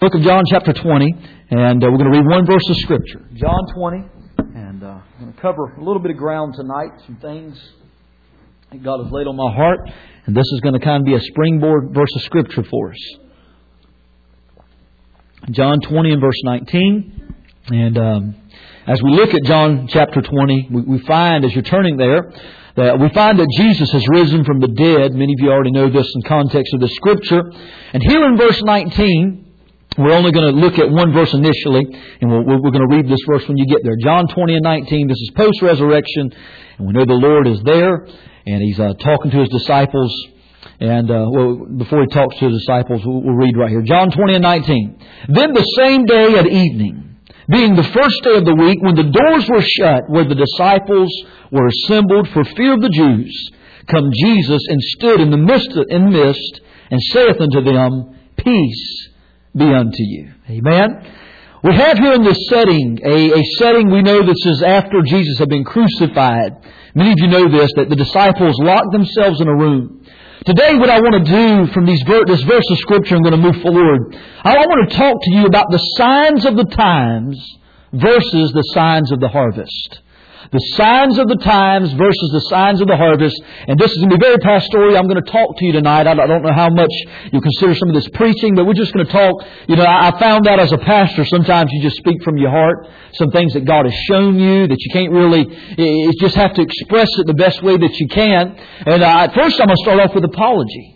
Book of John chapter 20, and we're going to read one verse of Scripture. John 20, and I'm going to cover a little bit of ground tonight, some things that God has laid on my heart, and this is going to kind of be a springboard verse of Scripture for us. John 20 and verse 19, and as we look at John chapter 20, we find, as you're turning there, that we find that Jesus has risen from the dead. Many of you already know this in context of the Scripture. And here in verse 19, we're only going to look at one verse initially, and we're going to read this verse when you get there. John 20 and 19, this is post-resurrection, and we know the Lord is there, and He's talking to His disciples. And before He talks to His disciples, we'll read right here. John 20 and 19. Then the same day at evening, being the first day of the week, when the doors were shut, where the disciples were assembled for fear of the Jews, come Jesus and stood in the midst, and saith unto them, Peace be unto you. Amen. We have here in this setting, a setting we know this is after Jesus had been crucified. Many of you know this, that the disciples locked themselves in a room. Today what I want to do from this verse of Scripture, I'm going to move forward. I want to talk to you about the signs of the times versus the signs of the harvest. The signs of the times versus the signs of the harvest. And this is going to be very pastoral. I'm going to talk to you tonight. I don't know how much you consider some of this preaching, but we're just going to talk. You know, I found out as a pastor, sometimes you just speak from your heart. Some things that God has shown you that you can't really, you just have to express it the best way that you can. And at first I'm going to start off with apology.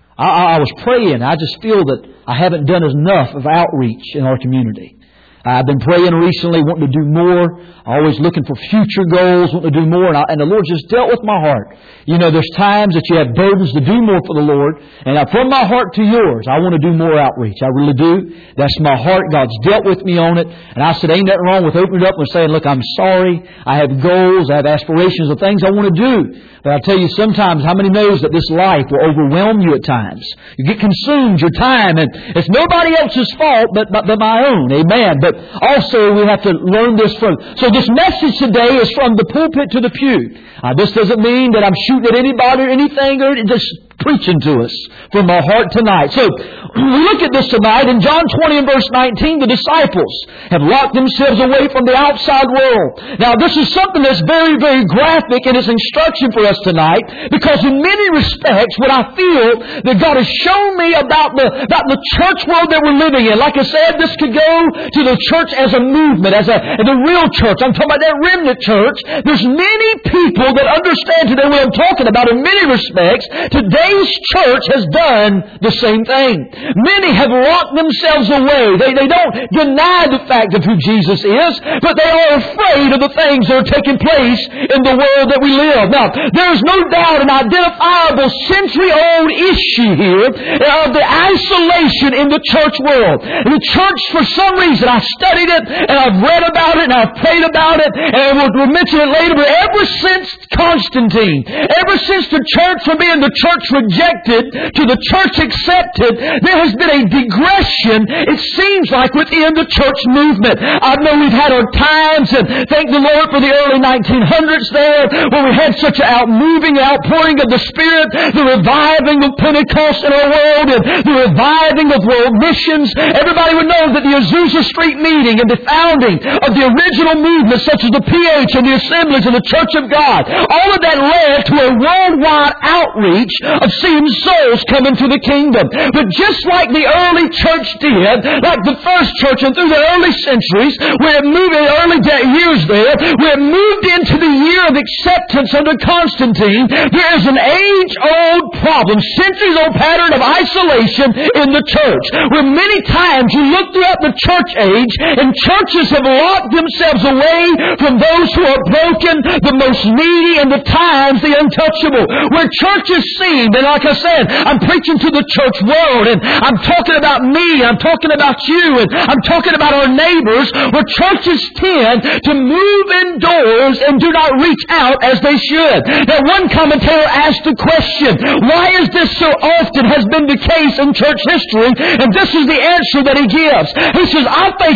I was praying. I just feel that I haven't done enough of outreach in our community. I've been praying recently, wanting to do more, always looking for future goals, wanting to do more, and the Lord just dealt with my heart. You know, there's times that you have burdens to do more for the Lord, and from my heart to yours, I want to do more outreach. I really do. That's my heart. God's dealt with me on it, and I said, ain't nothing wrong with opening up and saying, look, I'm sorry. I have goals, I have aspirations of things I want to do. But I tell you, sometimes, how many knows that this life will overwhelm you at times? You get consumed, your time, and it's nobody else's fault but my own. Amen. But also, we have to learn this from. So this message today is from the pulpit to the pew. This doesn't mean that I'm shooting at anybody or anything, or just preaching to us from our heart tonight. So we look at this tonight in John 20 and verse 19. The disciples have locked themselves away from the outside world. Now this is something that's very, very graphic in its instruction for us tonight, because in many respects what I feel that God has shown me about the church world that we're living in. Like I said, this could go to the church as a movement, as the real church. I'm talking about that remnant church. There's many people that understand today what I'm talking about in many respects. Today's church has done the same thing. Many have locked themselves away. They don't deny the fact of who Jesus is, but they are afraid of the things that are taking place in the world that we live. Now, there is no doubt an identifiable century-old issue here of the isolation in the church world. The church, for some reason, I studied it, and I've read about it, and I've prayed about it, and we'll mention it later, but ever since Constantine, ever since the church from being the church rejected to the church accepted, there has been a digression, it seems like, within the church movement. I know we've had our times, and thank the Lord for the early 1900s there, where we had such an outpouring of the Spirit, the reviving of Pentecost in our world, and the reviving of world missions. Everybody would know that the Azusa Street meeting and the founding of the original movement, such as the PH and the Assemblies and the Church of God, all of that led to a worldwide outreach of seeing souls come into the kingdom. But just like the early church did, like the first church and through the early centuries, where it moved in the early years there, where it moved into the year of acceptance under Constantine, there is an age-old problem, centuries-old pattern of isolation in the church, where many times you look throughout the church age, and churches have locked themselves away from those who are broken, the most needy, and the times the untouchable. Where churches seem, and like I said, I'm preaching to the church world, and I'm talking about me, I'm talking about you, and I'm talking about our neighbors, where churches tend to move indoors and do not reach out as they should. Now, one commentator asked the question, why is this so often has been the case in church history? And this is the answer that he gives. He says, I think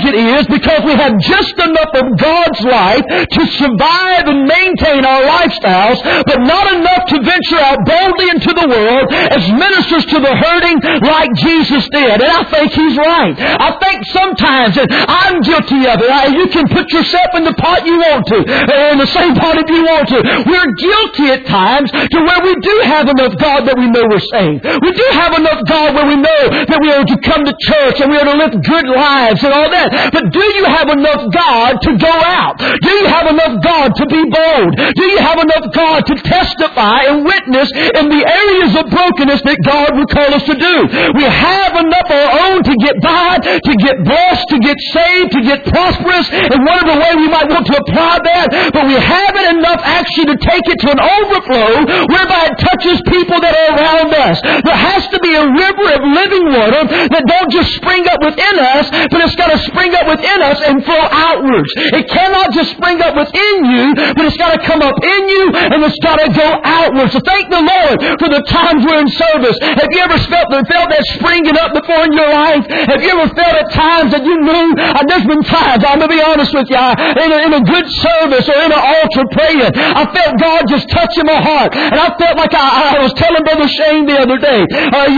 it is because we have just enough of God's life to survive and maintain our lifestyles, but not enough to venture out boldly into the world as ministers to the hurting like Jesus did. And I think He's right. I think sometimes, and I'm guilty of it, you can put yourself in the pot you want to, in the same pot if you want to. We're guilty at times to where we do have enough God that we know we're saved. We do have enough God where we know that we are to come to church and we are to live good lives and all that. But do you have enough God to go out? Do you have enough God to be bold? Do you have enough God to testify and witness in the areas of brokenness that God would call us to do? We have enough of our own to get by, to get blessed, to get saved, to get prosperous in whatever way we might want to apply that. But we haven't enough actually to take it to an overflow whereby it touches people that are around us. There has to be a river of living water that don't just spring up within us, but it's got to spring up within us and flow outwards. It cannot just spring up within you, but it's got to come up in you and it's got to go outwards. So thank the Lord for the times we're in service. Have you ever felt that springing up before in your life? Have you ever felt at times that you knew? There's been times, I'm going to be honest with you, in a good service or in an altar praying, I felt God just touching my heart. And I felt like I was telling Brother Shane the other day.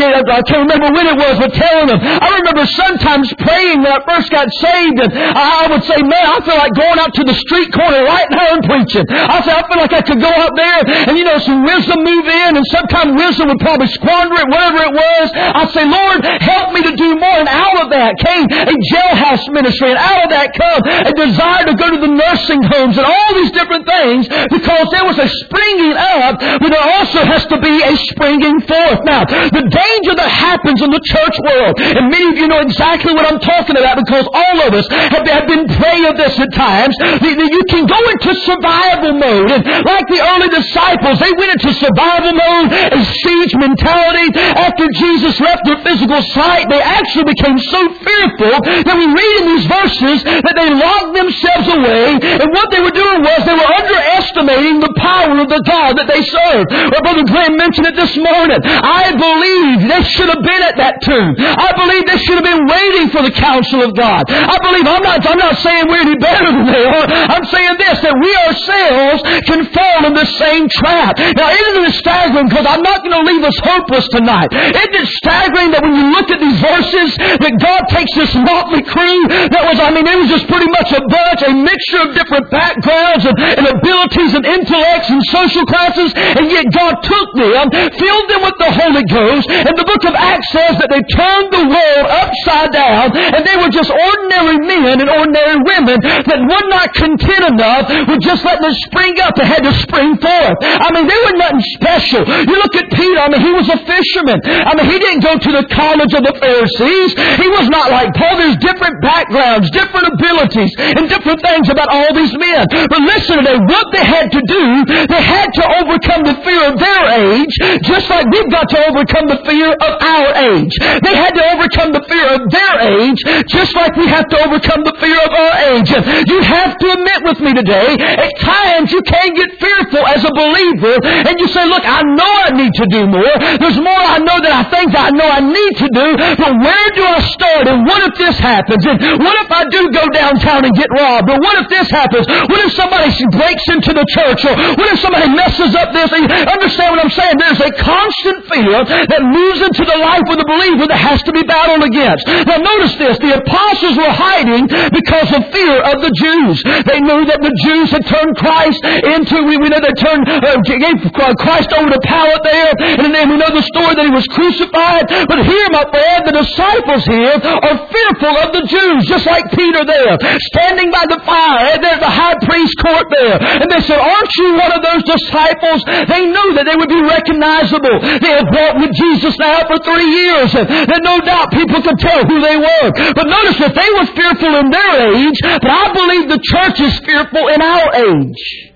I can't remember when it was, but telling him. I remember sometimes praying when I first got saved, and I would say, man, I feel like going out to the street corner right now and preaching. I feel like I could go out there and, some wisdom move in, and sometimes wisdom would probably squander it, whatever it was. I'd say, Lord, help me to do more. And out of that came a jailhouse ministry, and out of that come a desire to go to the nursing homes and all these different things, because there was a springing up, but there also has to be a springing forth. Now, the danger that happens in the church world, and many of you know exactly what I'm talking about because all of us have been prey of this at times, you can go into survival mode. And like the early disciples, they went into survival mode, a siege mentality. After Jesus left their physical sight, they actually became so fearful that we read in these verses that they locked themselves away, and what they were doing was they were underestimating the power of the God that they served. Well, Brother Glenn mentioned it this morning. I believe they should have been at that tomb. I believe they should have been waiting for the counsel of God. I believe I'm not saying we're any better than they are. I'm saying this, that we ourselves can fall in the same trap. Now, isn't it staggering? Because I'm not going to leave us hopeless tonight. Isn't it staggering that when you look at these verses, that God takes this motley crew that was, it was just pretty much a mixture of different backgrounds and abilities and intellects and social classes, and yet God took them, filled them with the Holy Ghost, and the book of Acts says that they turned the world upside down, and they were just ordinary men and ordinary women that would not content enough with just letting it spring up. They had to spring forth. They were nothing special. You look at Peter, he was a fisherman. He didn't go to the college of the Pharisees. He was not like Paul. There's different backgrounds, different abilities, and different things about all these men. But listen today, what they had to do, they had to overcome the fear of their age, just like we've got to overcome the fear of our age. They had to overcome the fear of their age, just like we have to overcome the fear of our age. You have to admit with me today, at times you can get fearful as a believer, and you say, look, I know I need to do more. There's more I know that I think I know I need to do, but where do I start? And what if this happens? And what if I do go downtown and get robbed? Or what if this happens? What if somebody breaks into the church? Or what if somebody messes up this? And understand what I'm saying? There's a constant fear that moves into the life of the believer that has to be battled against. Now notice this. The apostles were hiding because of fear of the Jews. They knew that the Jews had turned Christ into, we know they gave Christ over to Pilate there, and then we know the story that he was crucified. But here, my friend, the disciples here are fearful of the Jews, just like Peter there, standing by the fire, and there's the high priest court there. And they said, aren't you one of those disciples? They knew that they would be recognizable. They had walked with Jesus now for 3 years, and no doubt people could tell who they were. But notice that they were fearful in their age, but I believe the church is fearful in our age.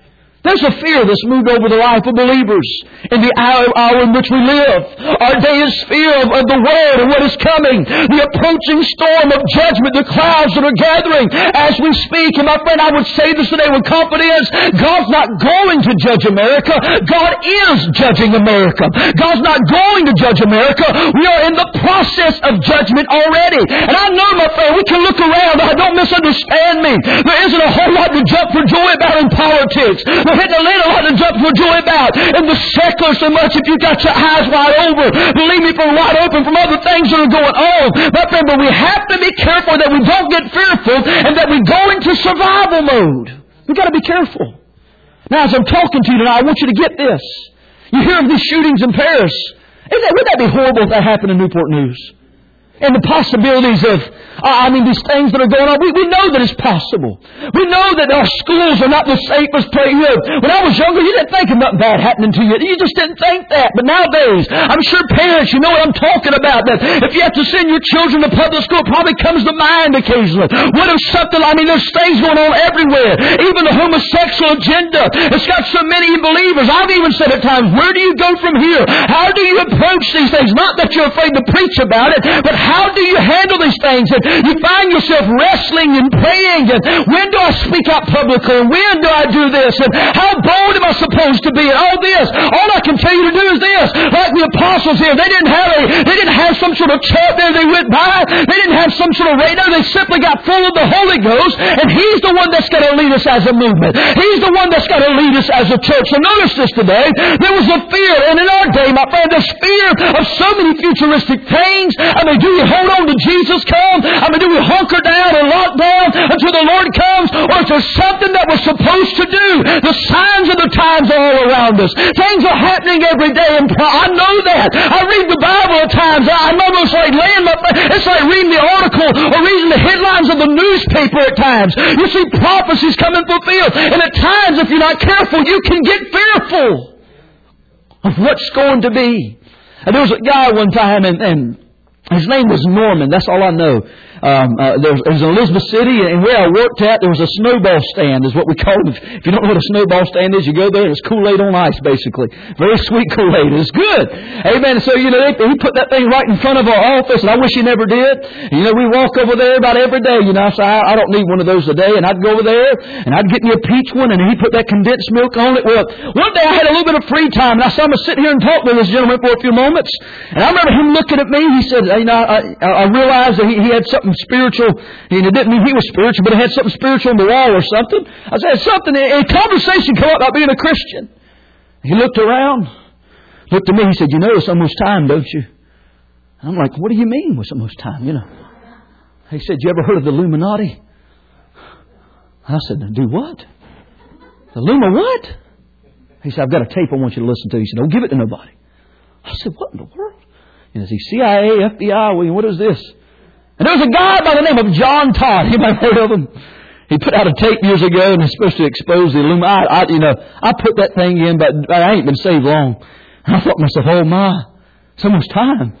There's a fear that's moved over the life of believers in the hour in which we live. Our day is fear of the world and what is coming. The approaching storm of judgment, the clouds that are gathering as we speak. And my friend, I would say this today with confidence. God's not going to judge America. God is judging America. God's not going to judge America. We are in the process of judgment already. And I know, my friend, we can look around. Don't misunderstand me. There isn't a whole lot to jump for joy about in politics. We're hitting a little lot to jump for joy about in the secular so much if you got your eyes wide open. Believe me, from wide open from other things that are going on. My friend, but we have to be careful that we don't get fearful and that we go into survival mode. We've got to be careful. Now, as I'm talking to you tonight, I want you to get this. You hear of these shootings in Paris. Wouldn't that be horrible if that happened in Newport News? And the possibilities of, these things that are going on. We know that it's possible. We know that our schools are not the safest place. When I was younger, you didn't think of nothing bad happening to you. You just didn't think that. But nowadays, I'm sure parents, you know what I'm talking about. That if you have to send your children to public school, it probably comes to mind occasionally. What if something, there's things going on everywhere. Even the homosexual agenda. It's got so many believers. I've even said at times, where do you go from here? How do you approach these things? Not that you're afraid to preach about it, but how do you handle these things? And you find yourself wrestling and praying. And when do I speak out publicly? And when do I do this? And how bold am I supposed to be? And all this. All I can tell you to do is this. Like the apostles here, they didn't have some sort of chart there they went by. They didn't have some sort of radar. They simply got full of the Holy Ghost. And He's the one that's going to lead us as a movement. He's the one that's going to lead us as a church. So notice this today. There was a fear. And in our day, my friend, there's fear of so many futuristic things. Do we hold on to Jesus come? Do we hunker down and lock down until the Lord comes? Or is there something that we're supposed to do? The signs of the times are all around us. Things are happening every day. And I know that. I read the Bible at times. I'm almost like it's like reading the article or reading the headlines of the newspaper at times. You see prophecies coming fulfilled. And at times, if you're not careful, you can get fearful of what's going to be. And there was a guy one time and his name was Norman. That's all I know. There was in Elizabeth City, and where I worked at, there was a snowball stand, is what we call it. If you don't know what a snowball stand is, you go there, and it's Kool-Aid on ice, basically. Very sweet Kool-Aid. It's good. Amen. So, he put that thing right in front of our office, and I wish he never did. We walk over there about every day, So I don't need one of those today. And I'd go over there, and I'd get me a peach one, and he put that condensed milk on it. Well, one day I had a little bit of free time, and I saw him sit here and talk to this gentleman for a few moments. And I remember him looking at me. He said, I realized that he had something spiritual. And it didn't mean he was spiritual, but it had something spiritual on the wall or something. I said, something, a conversation come up about being a Christian. He looked around, looked at me, he said, it's almost time, don't you? And I'm like, what do you mean it's almost time, He said, you ever heard of the Illuminati? I said, do what? The what? He said, I've got a tape I want you to listen to. He said, don't give it to nobody. I said, what in the world? Is he CIA, FBI? What is this? And there was a guy by the name of John Todd. You might have heard of him. He put out a tape years ago, and it's supposed to expose the Illuminati. I put that thing in, but I ain't been saved long. And I thought to myself, oh my, it's almost time.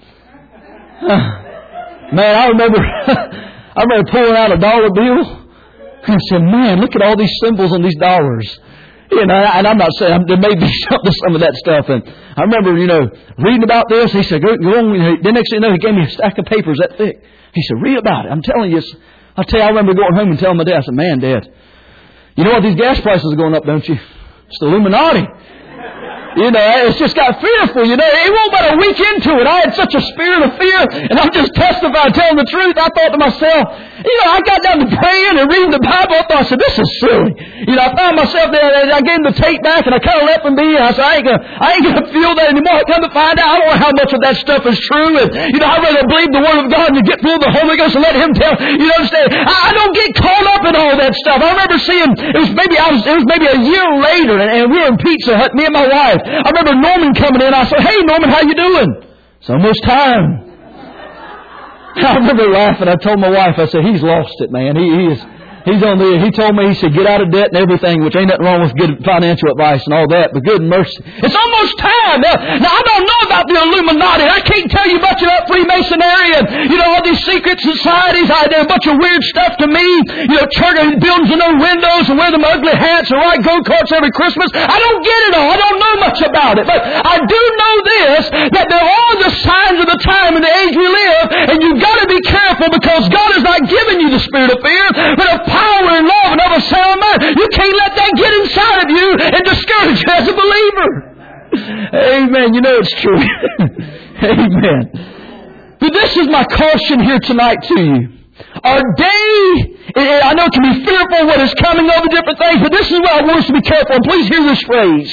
Man, I remember pulling out a dollar bill, and I said, man, look at all these symbols on these dollars. And I'm not saying there may be some of that stuff. And I remember, reading about this. He said, go on. The next thing you know, he gave me a stack of papers that thick. He said, read about it. I'm telling you, I remember going home and telling my dad, I said, man, Dad, you know what? These gas prices are going up, don't you? It's the Illuminati. It's just got fearful, It won't about a week into it. I had such a spirit of fear, and I'm just testifying, telling the truth. I thought to myself, I got down to praying and reading the Bible. I thought, this is silly. I found myself there, and I gave him the tape back, and I kind of let him be, and I said, I ain't gonna feel that anymore. I come to find out, I don't know how much of that stuff is true, and, I'd rather believe the Word of God and get full of the Holy Ghost and let Him tell, understand. I don't get caught up in all that stuff. I remember seeing, it was maybe a year later, and we were in Pizza Hut, me and my wife. I remember Norman coming in. I said, hey, Norman, how you doing? It's almost time. I remember laughing. I told my wife, I said, he's lost it, man. He is. He told me, he said, get out of debt and everything, which ain't nothing wrong with good financial advice and all that, but good mercy. It's almost time. Now I don't know about the Illuminati. I can't tell you much about Freemasonry and, all these secret societies. They're a bunch of weird stuff to me. Church buildings with no windows and wear them ugly hats and ride go-karts every Christmas. I don't get it all. I don't know much about it. But I do know this, that there are the signs of the time and the age we live, and you've got to be careful because God has not given you the spirit of fear, but of power and love and of a sound mind. You can't let that get inside of you and discourage you as a believer. Amen. It's true. Amen. But this is my caution here tonight to you. Our day, I know it can be fearful what is coming over different things, but this is where I want us to be careful. And please hear this phrase.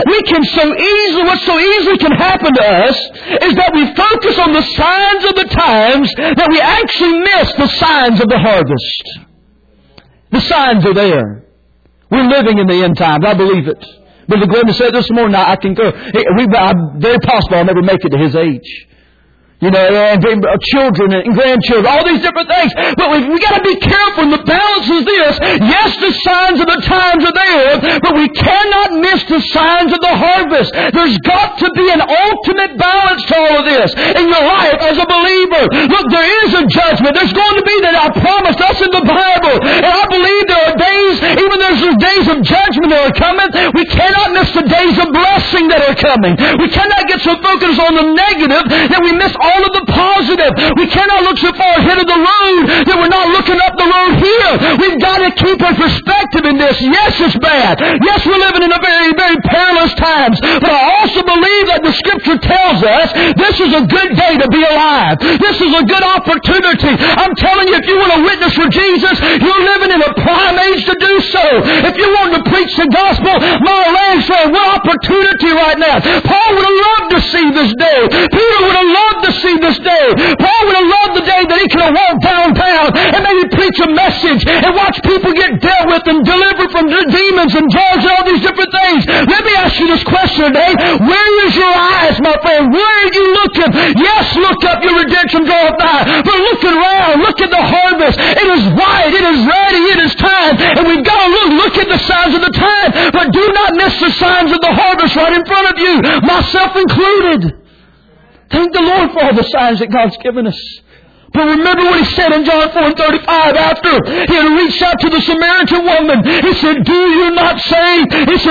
What so easily can happen to us is that we focus on the signs of the times that we actually miss the signs of the harvest. The signs are there. We're living in the end times. I believe it. Brother Glenn said this morning, I concur. Very possible I'll never make it to his age. And children and grandchildren, all these different things. But we got to be careful. And the balance is this. Yes, the signs of the times are there, but we cannot miss the signs of the harvest. There's got to be an ultimate balance to all of this in your life as a believer. Look, there is a judgment. There's going to be that I promised us in the Bible. And I believe there are days, even there's those days of judgment that are coming. We cannot miss the days of blessing that are coming. We cannot get so focused on the negative that we miss all of the positive. We cannot look so far ahead of the road that we're not looking up the road here. We've got to keep our perspective in this. Yes, it's bad. Yes, we're living in a very, very perilous times. But I also believe that the Scripture tells us this is a good day to be alive. This is a good opportunity. I'm telling you, if you want to witness for Jesus, you're living in a prime age to do so. If you want to preach the gospel, my land friend, what opportunity right now. Paul would have loved to see this day. Peter would have loved to see this day. Paul would have loved the day that he could have walked downtown and maybe preach a message and watch people get dealt with and delivered from demons and drugs and all these different things. Let me ask you this question today. Where is your eyes, my friend? Where are you looking? Yes, look up, your redemption draweth nigh. But look around. Look at the harvest. It is white. It is ready. It is time. And we've got to look at the signs of the time. But do not miss the signs of the harvest right in front of you, myself included. Thank the Lord for all the signs that God's given us. But remember what He said in John 4:35 after He had reached out to the Samaritan woman. He said, do you not say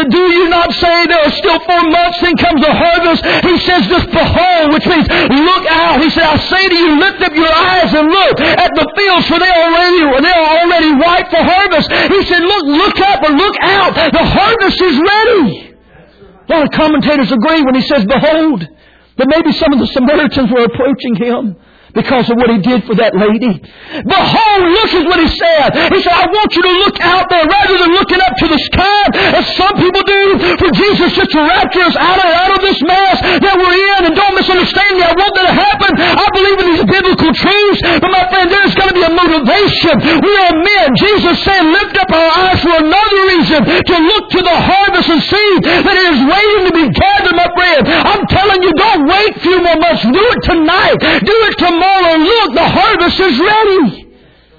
there are still 4 months, then comes the harvest? He says this, behold, which means look out. He said, I say to you, lift up your eyes and look at the fields, for they are already ripe for harvest. He said, look up or look out. The harvest is ready. A lot of commentators agree when He says, behold. But maybe some of the Samaritans were approaching Him because of what He did for that lady. Behold, look is what He said. He said, I want you to look out there rather than looking up to the sky as some people do for Jesus just to rapture us out of this mess that we're in. And don't misunderstand me. I want that to happen. I believe in these biblical truths. But my friend, there's got to be a motivation. We are men. Jesus said, lift up our eyes for another reason, to look to the harvest and see that it is waiting to be gathered, my friend. I'm telling you, don't wait a few more months. Do it tonight. Do it tomorrow. Look, the harvest is ready.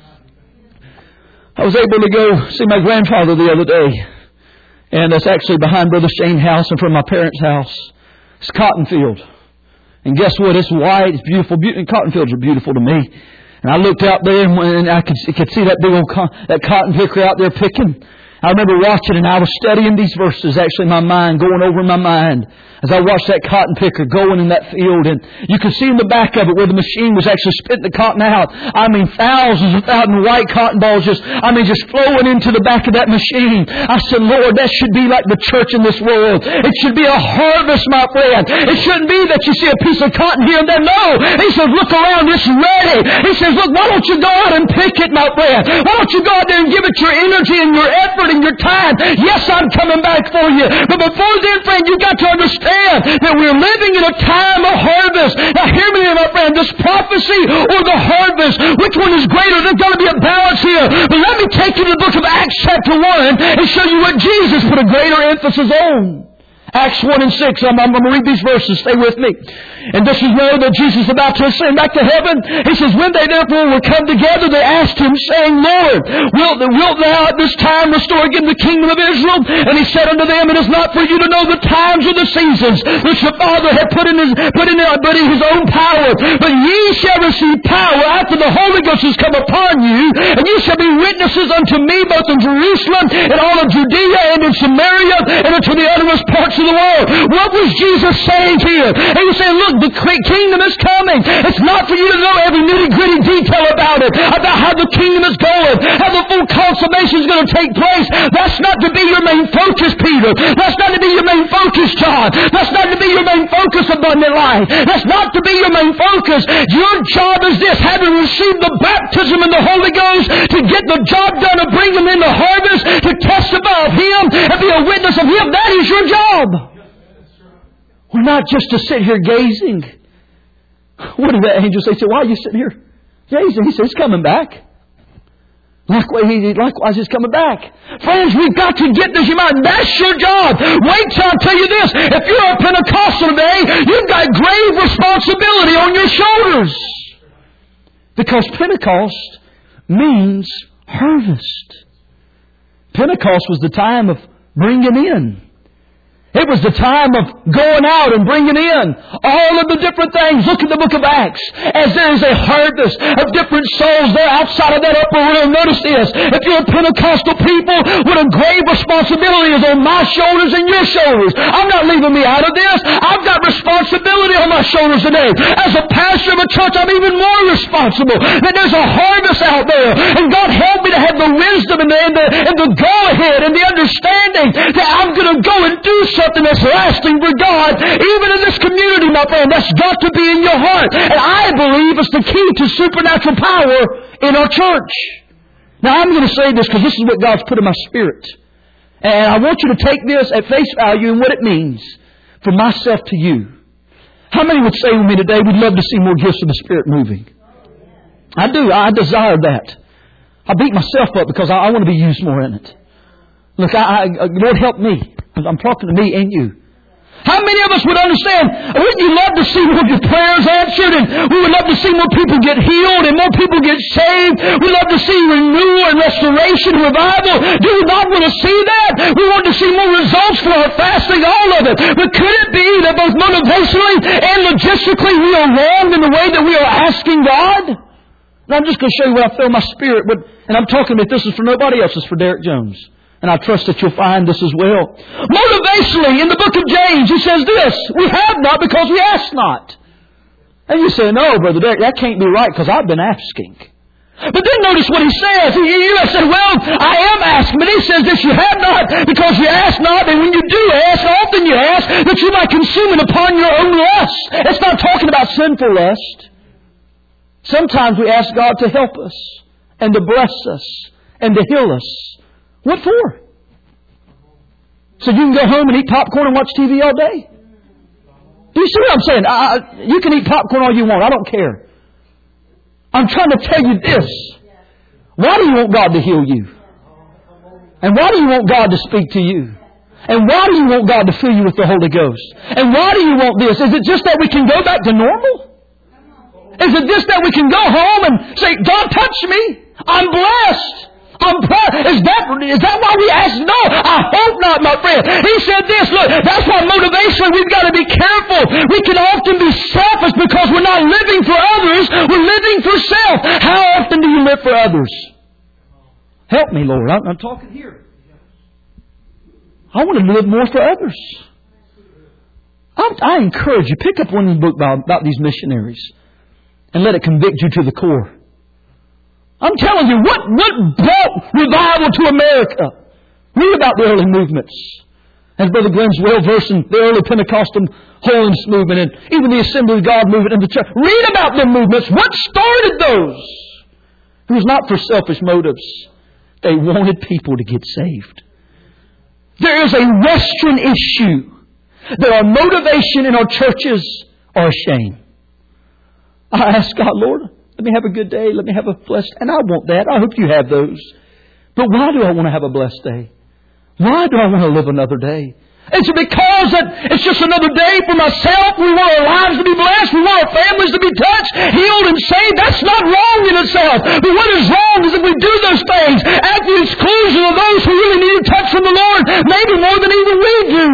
I was able to go see my grandfather the other day. And it's actually behind Brother Shane's house and from my parents' house. It's a cotton field. And guess what? It's white. It's beautiful. And cotton fields are beautiful to me. And I looked out there and I could see that big old that cotton picker out there picking. I remember watching and I was studying these verses actually in my mind, going over in my mind as I watched that cotton picker going in that field. And you could see in the back of it where the machine was actually spitting the cotton out. I mean, thousands and thousands of white cotton balls just flowing into the back of that machine. I said, Lord, that should be like the church in this world. It should be a harvest, my friend. It shouldn't be that you see a piece of cotton here and there. No. He says, look around, it's ready. He says, look, why don't you go out and pick it, my friend? Why don't you go out there and give it your energy and your effort and your time? Yes, I'm coming back for you. But before then, friend, you've got to understand that we're living in a time of harvest. Now hear me, my friend, this prophecy or the harvest, which one is greater? There's got to be a balance here. But let me take you to the book of Acts chapter 1 and show you what Jesus put a greater emphasis on. Acts 1 and 6. I'm going to read these verses. Stay with me. And this is where that Jesus is about to ascend back to heaven. He says, when they therefore were come together, they asked Him, saying, Lord, wilt Thou at this time restore again the kingdom of Israel? And He said unto them, it is not for you to know the times or the seasons which the Father hath put in His own power, but ye shall receive power after the Holy Ghost has come upon you, and ye shall be witnesses unto me both in Jerusalem and all of Judea and in Samaria and unto the uttermost parts of the world. What was Jesus saying here? He was saying, look, the kingdom is coming. It's not for you to know every nitty-gritty detail about it, about how the kingdom is going, how the full consummation is going to take place. That's not to be your main focus, Peter. That's not to be your main focus, John. That's not to be your main focus, Abundant Life. That's not to be your main focus. Your job is this, having received the baptism in the Holy Ghost, to get the job done of bringing them in the harvest, to testify of Him and be a witness of Him. That is your job. We're not just to sit here gazing. What did the angel say? He said, why are you sitting here gazing? He said, He's coming back. Likewise, He's coming back. Friends, we've got to get this in mind. That's your job. Wait till I tell you this. If you're a Pentecostal today, you've got grave responsibility on your shoulders. Because Pentecost means harvest. Pentecost was the time of bringing in. It was the time of going out and bringing in all of the different things. Look at the book of Acts. As there is a harvest of different souls there outside of that upper room. Notice this. If you're a Pentecostal people, what a grave responsibility is on my shoulders and your shoulders. I'm not leaving me out of this. I've got responsibility on my shoulders today. As a pastor of a church, I'm even more responsible. That there's a harvest out there. And God help me to have the wisdom and the go-ahead and the understanding that I'm going to go and do something that's lasting for God, even in this community, my friend. That's got to be in your heart. And I believe it's the key to supernatural power in our church. Now, I'm going to say this because this is what God's put in my spirit. And I want you to take this at face value and what it means from myself to you. How many would say with me today, we'd love to see more gifts of the Spirit moving? I do. I desire that. I beat myself up because I want to be used more in it. Look, Lord, help me. I'm talking to me and you. How many of us would understand? Wouldn't you love to see more of your prayers answered? And we would love to see more people get healed and more people get saved. We love to see renewal and restoration, revival. Do we not want to see that? We want to see more results for our fasting, all of it. But could it be that both motivationally and logistically we are wrong in the way that we are asking God? And I'm just going to show you what I feel in my spirit. And I'm talking about this is for nobody else. It's for Derek Jones. And I trust that you'll find this as well. Motivationally, in the book of James, he says this, we have not because we ask not. And you say, no, Brother Derek, that can't be right because I've been asking. But then notice what he says. You have said, well, I am asking. But he says this, you have not because you ask not. And when you do ask, often you ask that you might consume it upon your own lust. It's not talking about sinful lust. Sometimes we ask God to help us and to bless us and to heal us. What for? So you can go home and eat popcorn and watch TV all day? Do you see what I'm saying? You can eat popcorn all you want. I don't care. I'm trying to tell you this. Why do you want God to heal you? And why do you want God to speak to you? And why do you want God to fill you with the Holy Ghost? And why do you want this? Is it just that we can go back to normal? Is it just that we can go home and say, God touched me. I'm blessed. I'm proud. Is that why we ask? No, I hope not, my friend. He said this, look, that's why motivation, we've got to be careful. We can often be selfish because we're not living for others. We're living for self. How often do you live for others? Help me, Lord. I'm talking here. I want to live more for others. I encourage you, pick up one book about these missionaries and let it convict you to the core. I'm telling you, what brought revival to America? Read about the early movements. As Brother Glenn's well versed in the early Pentecostal holiness movement and even the Assembly of God movement in the church. Read about them movements. What started those? It was not for selfish motives. They wanted people to get saved. There is a Western issue that our motivation in our churches are a shame. I ask God, Lord, let me have a good day. Let me have a blessed day. And I want that. I hope you have those. But why do I want to have a blessed day? Why do I want to live another day? Is it because that it's just another day for myself? We want our lives to be blessed. We want our families to be touched, healed, and saved. That's not wrong in itself. But what is wrong is if we do those things at the exclusion of those who really need a touch from the Lord, maybe more than even we do.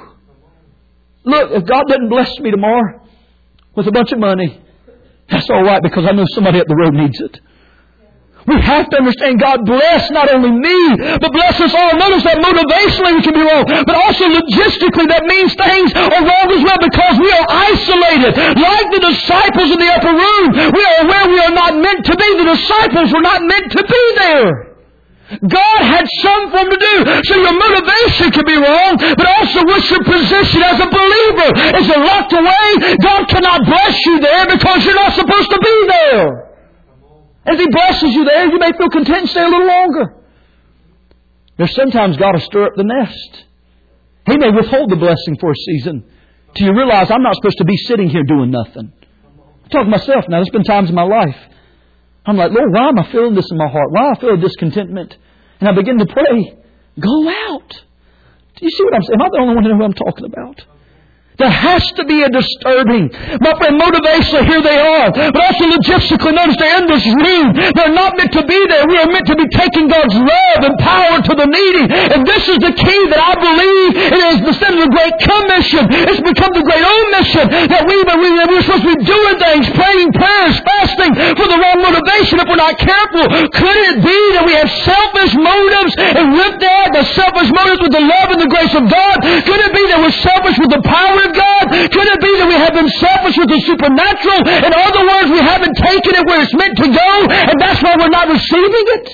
Look, if God doesn't bless me tomorrow with a bunch of money, that's all right because I know somebody up the road needs it. We have to understand God bless not only me, but bless us all. Notice that motivationally we can be wrong, but also logistically that means things are wrong as well because we are isolated. Like the disciples in the upper room, we are where we are not meant to be. The disciples were not meant to be there. God had some for them to do. So your motivation can be wrong, but also what's your position as a believer? Is it locked away? God cannot bless you there because you're not supposed to be there. As He blesses you there, you may feel content and stay a little longer. There's sometimes God will stir up the nest. He may withhold the blessing for a season till you realize I'm not supposed to be sitting here doing nothing. I'm talking to myself now. There's been times in my life. I'm like, Lord, why am I feeling this in my heart? Why am I feeling discontentment? And I begin to pray, go out. Do you see what I'm saying? Am I the only one who knows who I'm talking about? There has to be a disturbing. My friend, motivationally, here they are. But also logistically, notice they're in this room. They're not meant to be there. We are meant to be taking God's love and power to the needy. And this is the key that I believe it is instead of the Great Commission. It's become the Great Omission. That we're supposed to be doing things, praying prayers, fasting for the wrong motivation if we're not careful. Could it be that we have selfish motives and with that, the selfish motives with the love and the grace of God? Could it be that we're selfish with the power of God? Could it be that we have been selfish with the supernatural? In other words, we haven't taken it where it's meant to go, and that's why we're not receiving it?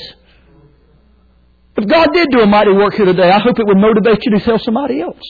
If God did do a mighty work here today, I hope it would motivate you to tell somebody else.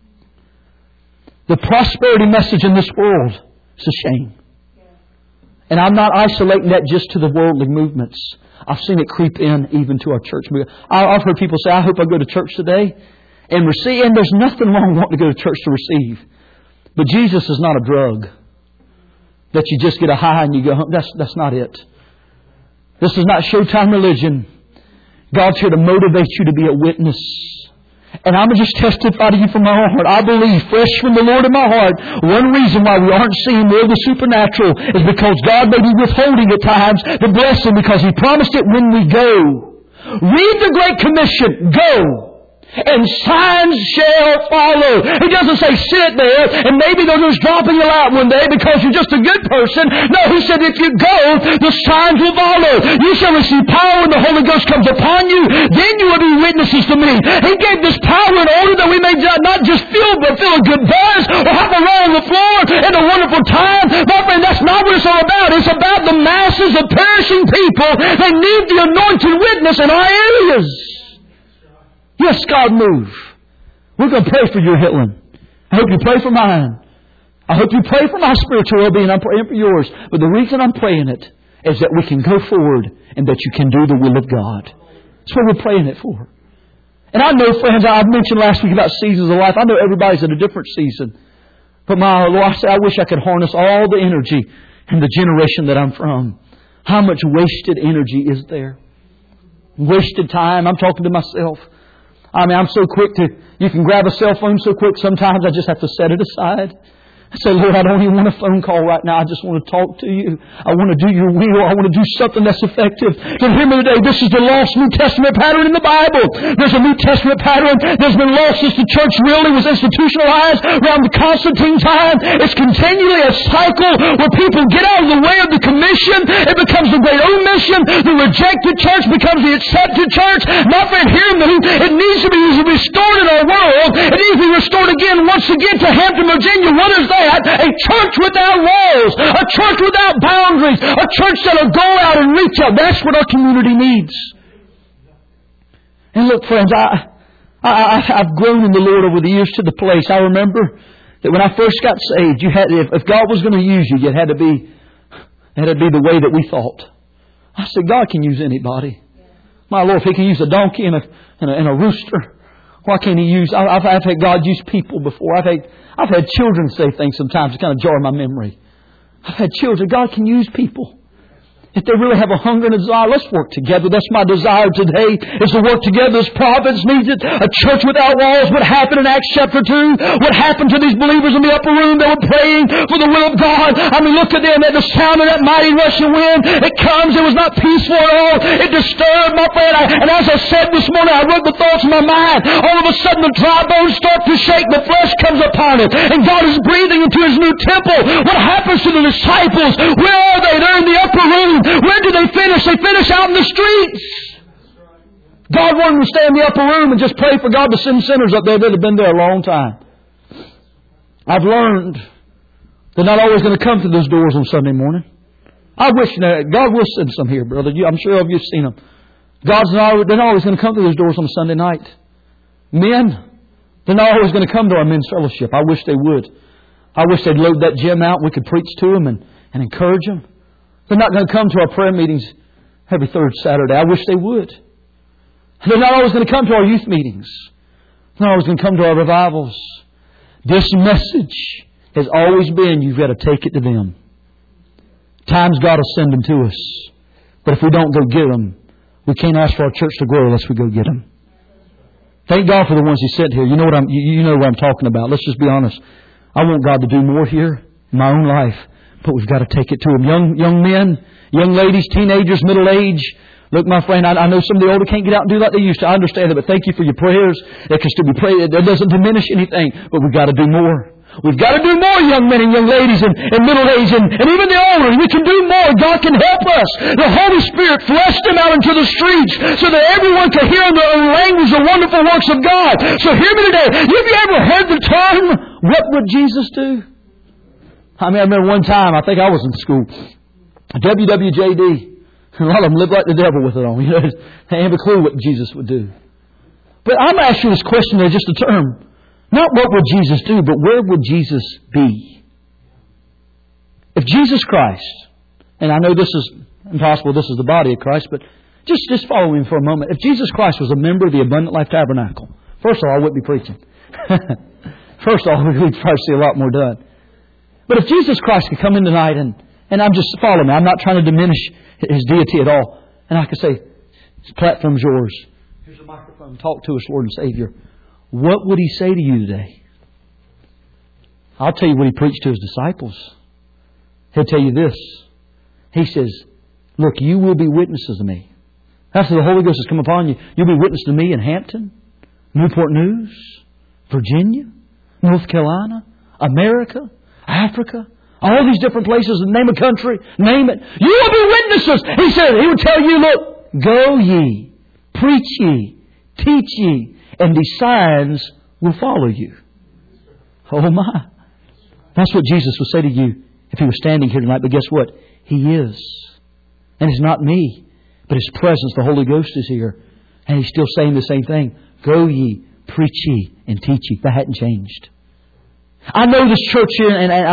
The prosperity message in this world is a shame. And I'm not isolating that just to the worldly movements. I've seen it creep in even to our church. I've heard people say, I hope I go to church today and receive. And there's nothing wrong wanting to go to church to receive. But Jesus is not a drug that you just get a high and you go home. That's not it. This is not Showtime religion. God's here to motivate you to be a witness. And I'm going to just testify to you from my heart. I believe, fresh from the Lord in my heart, one reason why we aren't seeing more of the supernatural is because God may be withholding at times the blessing because He promised it when we go. Read the Great Commission. Go. And signs shall follow. He doesn't say sit there and maybe they're just dropping you out one day because you're just a good person. No, He said if you go, the signs will follow. You shall receive power when the Holy Ghost comes upon you. Then you will be witnesses to me. He gave this power in order that we may not just feel a good buzz or have a roll on the floor and a wonderful time. My friend, that's not what it's all about. It's about the masses of perishing people that need the anointed witness in our areas. Yes, God, move. We're going to pray for your healing. I hope you pray for mine. I hope you pray for my spiritual well-being. I'm praying for yours. But the reason I'm praying it is that we can go forward and that you can do the will of God. That's what we're praying it for. And I know, friends, I've mentioned last week about seasons of life. I know everybody's in a different season. But my Lord, I wish I could harness all the energy in the generation that I'm from. How much wasted energy is there? Wasted time. I'm talking to myself. I mean, I'm so quick you can grab a cell phone so quick, sometimes I just have to set it aside. I say, Lord, I don't even want a phone call right now. I just want to talk to you. I want to do your will. I want to do something that's effective. And hear me today. This is the lost New Testament pattern in the Bible. There's a New Testament pattern that's been lost since the church really was institutionalized around the Constantine time. It's continually a cycle where people get out of the way of the commission. It becomes the great omission. The rejected church becomes the accepted church. My friend, hear me. It needs to be restored in our world. It needs to be restored again, once again, to Hampton, Virginia. What is that? A church without walls, a church without boundaries, a church that will go out and reach out. That's what our community needs. And look, friends, I've grown in the Lord over the years to the place. I remember that when I first got saved, if God was going to use you, it had to be the way that we thought. I said, God can use anybody. My Lord, if He can use a donkey and a rooster, why can't He use... I've had God use people before. I've had children say things sometimes to kind of jar my memory. I've had children. God can use people. If they really have a hunger and a desire, let's work together. That's my desire today, is to work together as prophets needed. A church without walls. What happened in Acts chapter 2? What happened to these believers in the upper room? They were praying for the will of God. I mean, look at them at the sound of that mighty rushing wind. It comes. It was not peaceful at all. It disturbed my friend. And as I said this morning, I wrote the thoughts in my mind. All of a sudden, the dry bones start to shake. The flesh comes upon it. And God is breathing into His new temple. What happens to the disciples? Where are they? They're in the upper room. Where do they finish? They finish out in the streets. God wanted them to stay in the upper room and just pray for God to send sinners up there that have been there a long time. I've learned they're not always going to come through those doors on Sunday morning. I wish God will send some here, brother. I'm sure of you have seen them. They're not always going to come through those doors on a Sunday night. Men, they're not always going to come to our men's fellowship. I wish they would. I wish they'd load that gym out and we could preach to them and encourage them. They're not going to come to our prayer meetings every third Saturday. I wish they would. They're not always going to come to our youth meetings. They're not always going to come to our revivals. This message has always been, you've got to take it to them. Times God will send them to us. But if we don't go get them, we can't ask for our church to grow unless we go get them. Thank God for the ones He sent here. You know what I'm talking about. Let's just be honest. I want God to do more here in my own life. But we've got to take it to them. Young men, young ladies, teenagers, middle age. Look, my friend, I know some of the older can't get out and do like they used to. I understand that, but thank you for your prayers. They can still be prayed. That doesn't diminish anything. But we've got to do more. We've got to do more, young men and young ladies and middle age and even the older. We can do more. God can help us. The Holy Spirit fleshed them out into the streets so that everyone can hear in the language the wonderful works of God. So hear me today. Have you ever heard the term, what would Jesus do? I remember one time, I think I was in school, WWJD. A lot of them lived like the devil with it on. They didn't have a clue what Jesus would do. But I'm asking this question there, just a term. Not what would Jesus do, but where would Jesus be? If Jesus Christ, and I know this is impossible, this is the body of Christ, but just follow me for a moment. If Jesus Christ was a member of the Abundant Life Tabernacle, first of all, I wouldn't be preaching. First of all, we'd probably see a lot more done. But if Jesus Christ could come in tonight and I'm just following me, I'm not trying to diminish His deity at all. And I could say, this platform's yours. Here's a microphone. Talk to us, Lord and Savior. What would He say to you today? I'll tell you what He preached to His disciples. He'll tell you this. He says, look, you will be witnesses of me. After the Holy Ghost has come upon you, you'll be witnesses to me in Hampton, Newport News, Virginia, North Carolina, America, Africa, all these different places, name a country, name it. You will be witnesses. He said, He would tell you, look, go ye, preach ye, teach ye, and these signs will follow you. Oh my. That's what Jesus would say to you if He was standing here tonight. But guess what? He is. And it's not me, but His presence, the Holy Ghost is here. And He's still saying the same thing. Go ye, preach ye, and teach ye. That hadn't changed. I know this church here,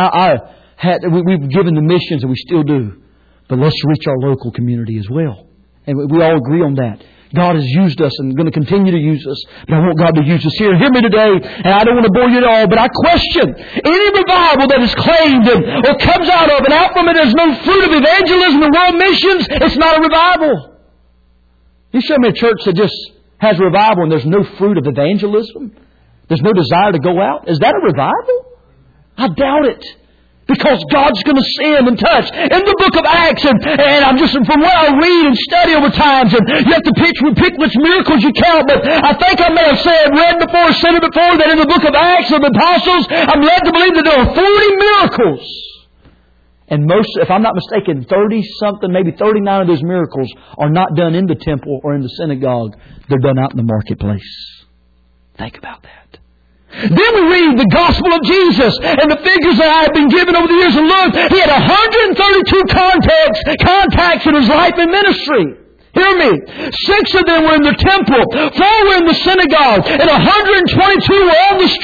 and we've given the missions, and we still do. But let's reach our local community as well. And we all agree on that. God has used us and going to continue to use us. But I want God to use us here. Hear me today, and I don't want to bore you at all, but I question any revival that is claimed or comes out of and out from it there's no fruit of evangelism and world missions. It's not a revival. You show me a church that just has revival and there's no fruit of evangelism. There's no desire to go out. Is that a revival? I doubt it. Because God's going to send and touch. In the book of Acts, and I'm just from where I read and study over times, and you have to pick which miracles you count, but I think I may have read before, said it before, that in the book of Acts of the Apostles, I'm led to believe that there are 40 miracles. And most, if I'm not mistaken, 30-something, maybe 39 of those miracles are not done in the temple or in the synagogue. They're done out in the marketplace. Think about that. Then we read the gospel of Jesus and the figures that I have been given over the years. And look, He had 132 contacts in His life and ministry. Hear me. 6 of them were in the temple. 4 were in the synagogue. And 122 were on the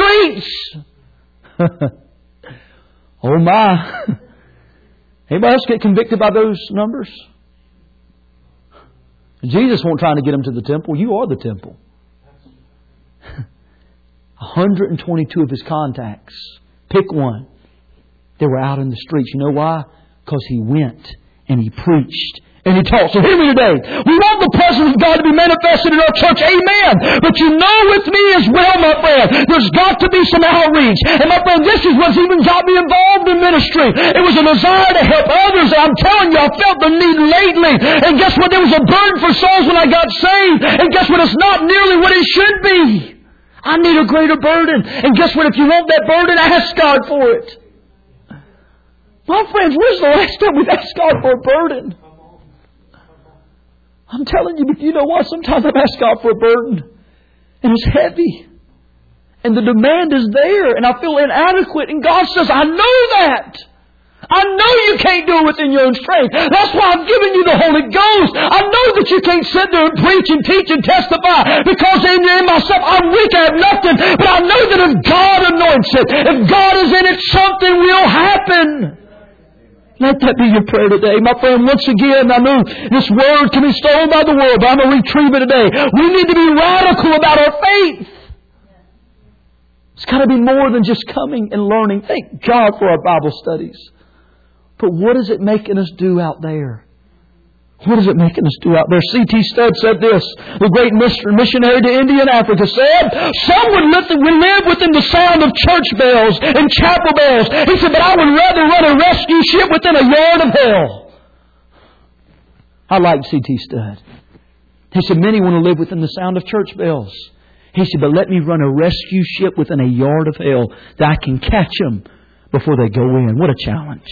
streets. Oh my. Anybody else get convicted by those numbers? Jesus wasn't trying to get them to the temple. You are the temple. 122 of His contacts. Pick one. They were out in the streets. You know why? Because He went and He preached And he taught. So hear me today. We want the presence of God to be manifested in our church. Amen. But you know with me as well, my friend, there's got to be some outreach. And my friend, this is what's even got me involved in ministry. It was a desire to help others. And I'm telling you, I felt the need lately. And guess what? There was a burden for souls when I got saved. And guess what? It's not nearly what it should be. I need a greater burden. And guess what? If you want that burden, ask God for it. My friends, when's the last time we've asked God for a burden? I'm telling you, but you know what? Sometimes I've asked God for a burden, and it's heavy. And the demand is there, and I feel inadequate. And God says, I know that. I know you can't do it within your own strength. That's why I've given you the Holy Ghost. I know that you can't sit there and preach and teach and testify, because in myself, I'm weak, I have nothing. But I know that if God anoints it, if God is in it, something will happen. Let that be your prayer today. My friend, once again, I know this word can be stolen by the world, but I'm going to retrieve it today. We need to be radical about our faith. It's got to be more than just coming and learning. Thank God for our Bible studies. But what is it making us do out there? What is it making us do out there? C.T. Studd said this. The great missionary to India and Africa said, some would live within the sound of church bells and chapel bells. He said, but I would rather run a rescue ship within a yard of hell. I like C.T. Studd. He said, many want to live within the sound of church bells. He said, but let me run a rescue ship within a yard of hell that I can catch them before they go in. What a challenge.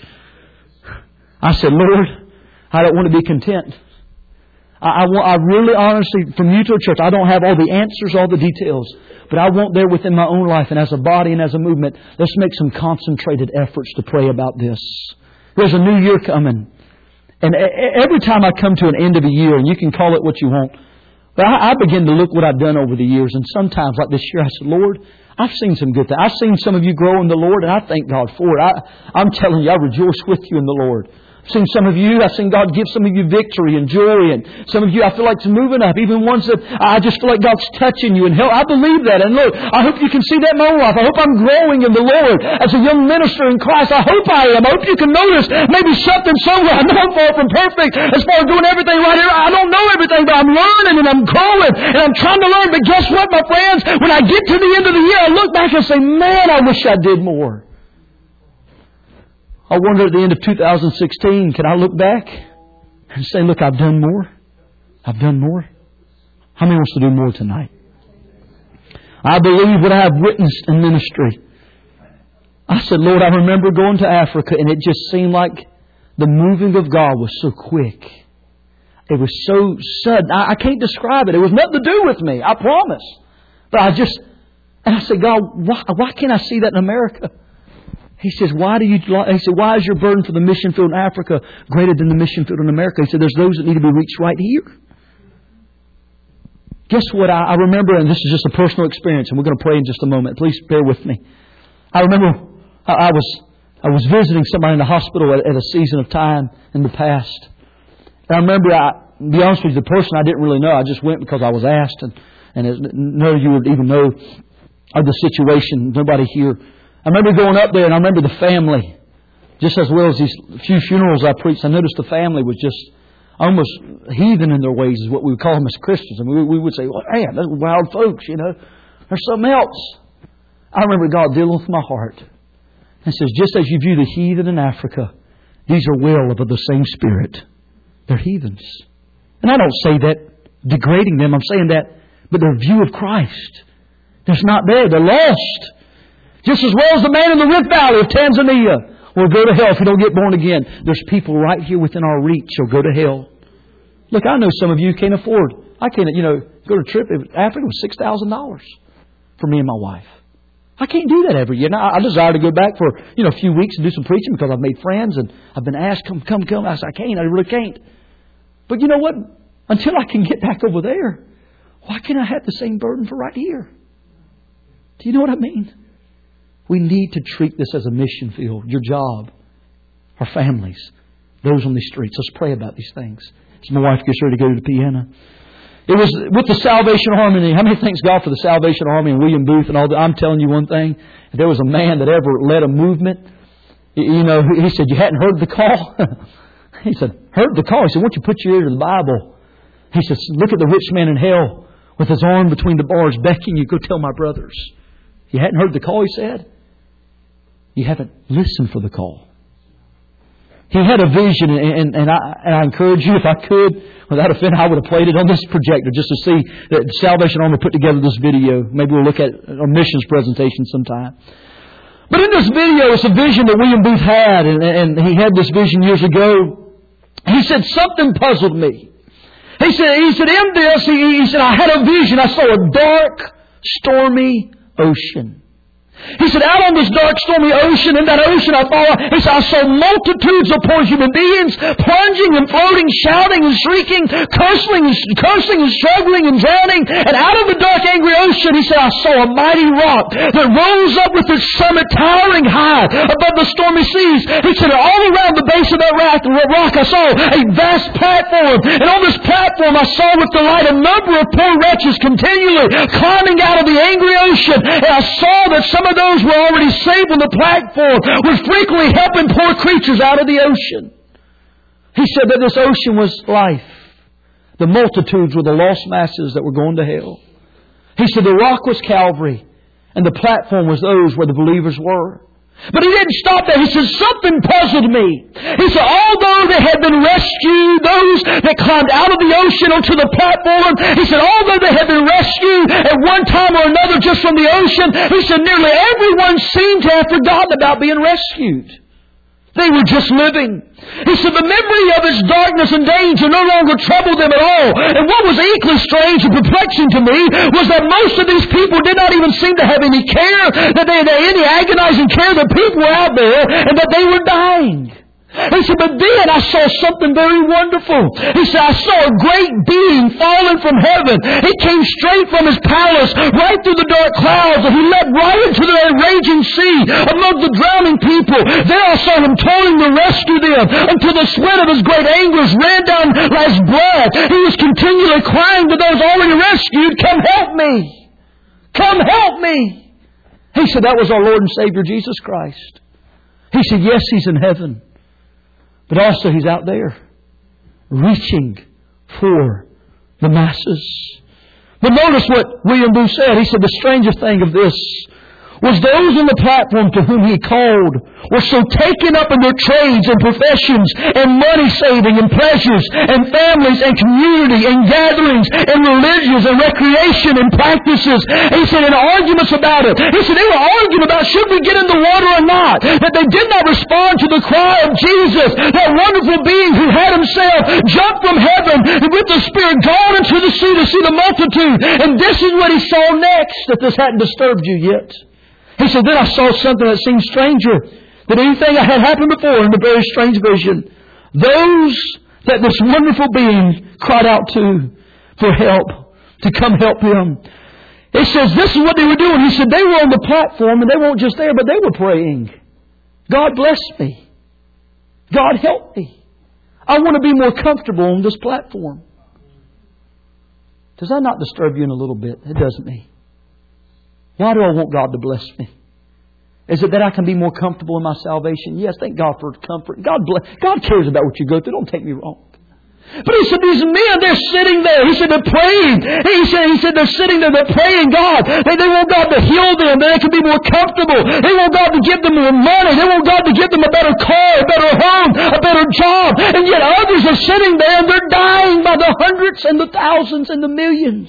I said, Lord, I don't want to be content. I really, honestly, from you to a church, I don't have all the answers, all the details. But I want there within my own life and as a body and as a movement, let's make some concentrated efforts to pray about this. There's a new year coming. And every time I come to an end of a year, and you can call it what you want, but I begin to look what I've done over the years. And sometimes, like this year, I said, Lord, I've seen some good things. I've seen some of you grow in the Lord, and I thank God for it. I'm telling you, I rejoice with you in the Lord. I've seen some of you, I've seen God give some of you victory and joy, and some of you I feel like it's moving up. Even ones that I just feel like God's touching you and help. I believe that. And look, I hope you can see that in my own life. I hope I'm growing in the Lord as a young minister in Christ. I hope I am. I hope you can notice maybe something somewhere. I know I'm far from perfect as far as doing everything right here. I don't know everything, but I'm learning and I'm growing and I'm trying to learn. But guess what, my friends? When I get to the end of the year, I look back and say, man, I wish I did more. I wonder at the end of 2016, can I look back and say, look, I've done more? I've done more? How many wants to do more tonight? I believe what I have witnessed in ministry. I said, Lord, I remember going to Africa and it just seemed like the moving of God was so quick. It was so sudden. I can't describe it. It was nothing to do with me, I promise. But I said, God, why can't I see that in America? He says, why is your burden for the mission field in Africa greater than the mission field in America? He said, there's those that need to be reached right here. Guess what? I remember, and this is just a personal experience, and we're going to pray in just a moment. Please bear with me. I remember I was visiting somebody in the hospital at a season of time in the past. And I remember, to be honest with you, the person I didn't really know. I just went because I was asked, and none of you would even know of the situation. Nobody here. I remember going up there, and I remember the family. Just as well as these few funerals I preached, I noticed the family was just almost heathen in their ways, is what we would call them as Christians. And we would say, well, man, those wild folks, you know. There's something else. I remember God dealing with my heart. And says, just as you view the heathen in Africa, these are well of the same spirit. They're heathens. And I don't say that degrading them. I'm saying that, but their view of Christ, there's not there. They're lost. Just as well as the man in the Rift Valley of Tanzania will go to hell if he don't get born again. There's people right here within our reach who'll go to hell. Look, I know some of you can't afford. I can't, go to a trip. Africa was $6,000 for me and my wife. I can't do that every year. Now, I desire to go back for, a few weeks and do some preaching because I've made friends and I've been asked, come. I said, I can't. I really can't. But you know what? Until I can get back over there, why can't I have the same burden for right here? Do you know what I mean? We need to treat this as a mission field. Your job, our families, those on these streets. Let's pray about these things. As my wife gets ready to go to the piano. It was with the Salvation Army. How many thanks God for the Salvation Army and William Booth and all that? I'm telling you one thing. If there was a man that ever led a movement, he said, you hadn't heard the call? He said, heard the call. He said, why don't you put your ear to the Bible? He says, look at the rich man in hell with his arm between the bars beckoning you, go tell my brothers. You hadn't heard the call, he said. You haven't listened for the call. He had a vision, and I encourage you, if I could, without offense, I would have played it on this projector just to see that Salvation Army put together this video. Maybe we'll look at a missions presentation sometime. But in this video, it's a vision that William Booth had, and he had this vision years ago. He said, something puzzled me. He said, in this, he said, I had a vision. I saw a dark, stormy ocean. He said, out on this dark, stormy ocean, in that ocean I saw multitudes of poor human beings plunging and floating, shouting and shrieking, cursing and struggling and drowning. And out of the dark, angry ocean, he said, I saw a mighty rock that rose up with its summit towering high above the stormy seas. He said, all around the base of that rock, I saw a vast platform. And on this platform, I saw with delight a number of poor wretches continually climbing out of the angry ocean. And I saw that some of those were already saved on the platform were frequently helping poor creatures out of the ocean. He said that this ocean was life. The multitudes were the lost masses that were going to hell. He said the rock was Calvary and the platform was those where the believers were. But he didn't stop there. He said, something puzzled me. He said, although they had been rescued, those that climbed out of the ocean onto the platform, he said, although they had been rescued at one time or another just from the ocean, he said, nearly everyone seemed to have forgotten about being rescued. They were just living. He said the memory of its darkness and danger no longer troubled them at all. And what was equally strange and perplexing to me was that most of these people did not even seem to have any care, that they had any agonizing care that people were out there and that they were dying. He said, but then I saw something very wonderful. He said, I saw a great being falling from heaven. He came straight from his palace, right through the dark clouds, and he leapt right into the raging sea among the drowning people. There I saw him toiling to rescue them until the sweat of his great anguish ran down like blood. He was continually crying to those already rescued, come help me. Come help me. He said, that was our Lord and Savior Jesus Christ. He said, yes, He's in heaven. But also He's out there, reaching for the masses. But notice what William Booth said. He said, the strangest thing of this was those on the platform to whom He called were so taken up in their trades and professions and money saving and pleasures and families and community and gatherings and religions and recreation and practices. He said, in arguments about it. He said, they were arguing about should we get in the water or not. That they did not respond to the cry of Jesus, that wonderful being who had Himself jumped from heaven and with the Spirit gone into the sea to see the multitude. And this is what He saw next, if this hadn't disturbed you yet. He said, then I saw something that seemed stranger than anything that had happened before in the very strange vision. Those that this wonderful being cried out to for help, to come help him. It says this is what they were doing. He said they were on the platform and they weren't just there, but they were praying. God bless me. God help me. I want to be more comfortable on this platform. Does that not disturb you in a little bit? It doesn't me. Why do I want God to bless me? Is it that I can be more comfortable in my salvation? Yes, thank God for comfort. God cares about what you go through. Don't take me wrong. But he said, these men, they're sitting there. He said, they're praying. He said, they're sitting there, they're praying God. They want God to heal them, that they can be more comfortable. They want God to give them more money. They want God to give them a better car, a better home, a better job. And yet others are sitting there and they're dying by the hundreds and the thousands and the millions.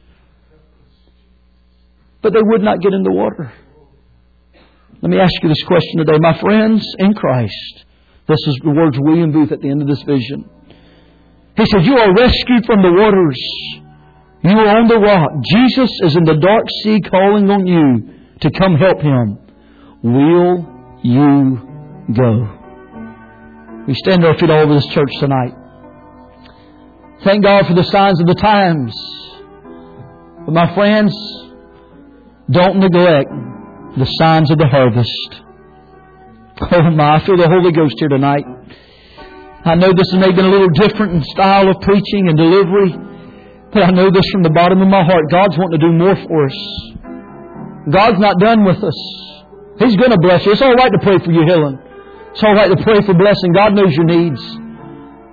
But they would not get in the water. Let me ask you this question today. My friends in Christ, this is the words of William Booth at the end of this vision. He said, you are rescued from the waters. You are on the rock. Jesus is in the dark sea calling on you to come help Him. Will you go? We stand our feet all over this church tonight. Thank God for the signs of the times. But my friends, don't neglect the signs of the harvest. Oh my, I feel the Holy Ghost here tonight. I know this may have been a little different in style of preaching and delivery, but I know this from the bottom of my heart. God's wanting to do more for us. God's not done with us. He's going to bless you. It's all right to pray for your healing. It's all right to pray for blessing. God knows your needs.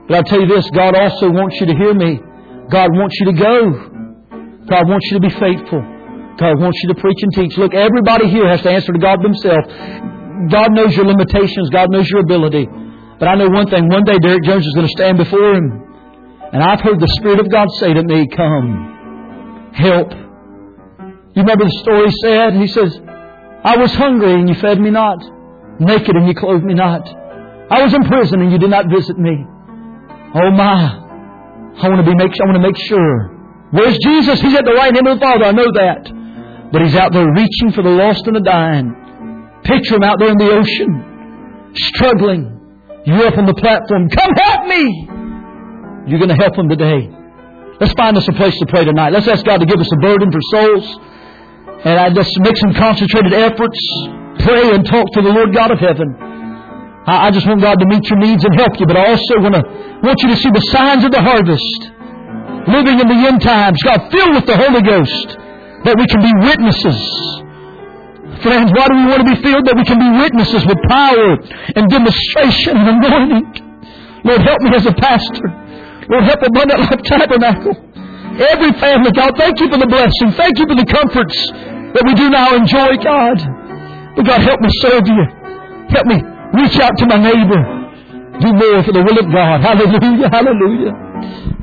But I'll tell you this, God also wants you to hear me. God wants you to go. God wants you to be faithful. God wants you to preach and teach. Look, everybody here has to answer to God themselves. God knows your limitations. God knows your ability. But I know one thing. One day Derek Jones is going to stand before Him. And I've heard the Spirit of God say to me, come, help. You remember the story he said? He says, I was hungry and you fed me not. Naked and you clothed me not. I was in prison and you did not visit me. Oh my. I want to make sure. Where's Jesus? He's at the right hand of the Father. I know that. But He's out there reaching for the lost and the dying. Picture Him out there in the ocean, struggling. You're up on the platform. Come help me! You're going to help Him today. Let's find us a place to pray tonight. Let's ask God to give us a burden for souls. And I just make some concentrated efforts. Pray and talk to the Lord God of heaven. I just want God to meet your needs and help you. But I also want you to see the signs of the harvest. Living in the end times. God, filled with the Holy Ghost. That we can be witnesses. Friends, why do we want to be filled? That we can be witnesses with power and demonstration and anointing. Lord, help me as a pastor. Lord, help Abundant Life Tabernacle. Every family, God, thank you for the blessing. Thank you for the comforts that we do now enjoy, God. But God, help me serve you. Help me reach out to my neighbor. Do more for the will of God. Hallelujah, hallelujah.